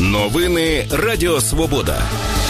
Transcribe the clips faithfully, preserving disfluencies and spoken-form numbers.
Новини Радіо Свобода.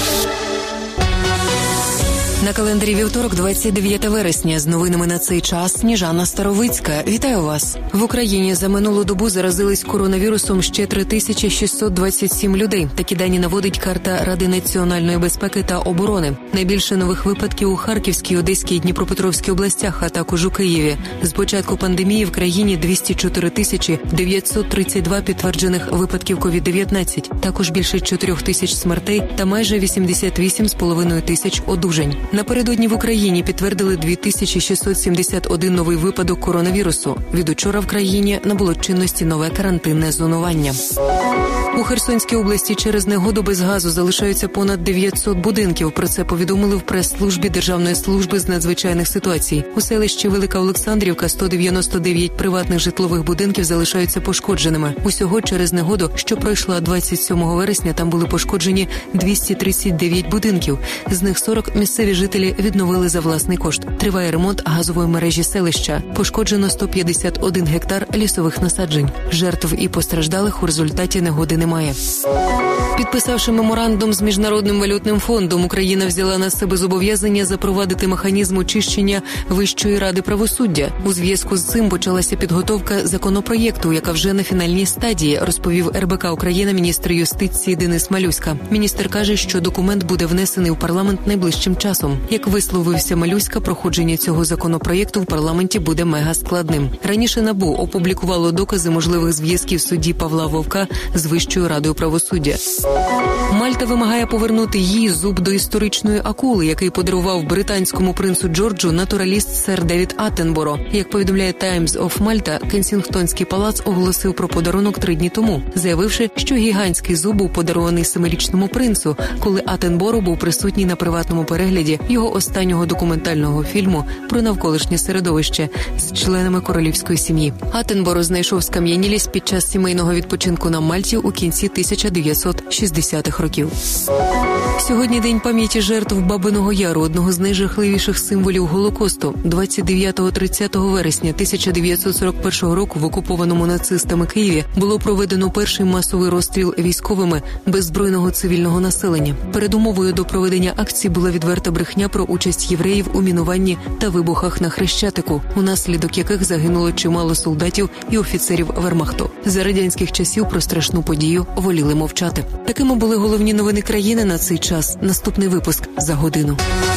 На календарі вівторок, двадцять дев'яте вересня. З новинами на цей час Сніжана Старовицька. Вітаю вас. В Україні за минулу добу заразились коронавірусом ще три тисячі шістсот двадцять сім людей. Такі дані наводить карта Ради національної безпеки та оборони. Найбільше нових випадків у Харківській, Одеській і Дніпропетровській областях, а також у Києві. З початку пандемії в країні двісті чотири тисячі дев'ятсот тридцять два підтверджених випадків ковід дев'ятнадцять. Також більше чотирьох тисяч смертей та майже вісімдесят вісім з половиною тисяч одужань. Напередодні в Україні підтвердили дві тисячі шістсот сімдесят один новий випадок коронавірусу. Від учора в країні набуло чинності нове карантинне зонування. У Херсонській області через негоду без газу залишаються понад дев'ятсот будинків. Про це повідомили в прес-службі Державної служби з надзвичайних ситуацій. У селищі Велика Олександрівка сто дев'яносто дев'ять приватних житлових будинків залишаються пошкодженими. Усього через негоду, що пройшла двадцять сьомого вересня, там були пошкоджені двісті тридцять дев'ять будинків. З них сорок місцеві жителі відновили за власний кошт. Триває ремонт газової мережі селища. Пошкоджено сто п'ятдесят один гектар лісових насаджень. Жертв і постраждалих у результаті негоди немає. Підписавши меморандум з Міжнародним валютним фондом, Україна взяла на себе зобов'язання запровадити механізм очищення Вищої ради правосуддя. У зв'язку з цим почалася підготовка законопроєкту, яка вже на фінальній стадії, розповів ер бе ка Україна міністр юстиції Денис Малюська. Міністр каже, що документ буде внесений у парламент найближчим часом. Як висловився Малюська, проходження цього законопроєкту в парламенті буде мегаскладним. Раніше НАБУ опублікувало докази можливих зв'язків судді Павла Вовка з Вищою радою правосуддя. Мальта вимагає повернути її зуб до історичної акули, який подарував британському принцу Джорджу натураліст сер Девід Аттенборо. Як повідомляє Times of Malta, Кенсінгтонський палац оголосив про подарунок три дні тому, заявивши, що гігантський зуб був подарований семирічному принцу, коли Аттенборо був присутній на приватному перегляді його останнього документального фільму про навколишнє середовище з членами королівської сім'ї. Аттенборо знайшов скам'янілість під час сімейного відпочинку на Мальті у кінці тисяча дев'ятсот шістдесятих років. Сьогодні день пам'яті жертв Бабиного Яру, одного з найжахливіших символів Голокосту. двадцять дев'ятого - тридцятого вересня тисяча дев'ятсот сорок першого року в окупованому нацистами Києві було проведено перший масовий розстріл військовими беззбройного цивільного населення. Передумовою до проведення акції була відверта брехня про участь євреїв у мінуванні та вибухах на Хрещатику, унаслідок яких загинуло чимало солдатів і офіцерів Вермахту. За радянських часів про страшну подію воліли мовчати. Такими були головні новини країни на цей час. Наступний випуск за годину.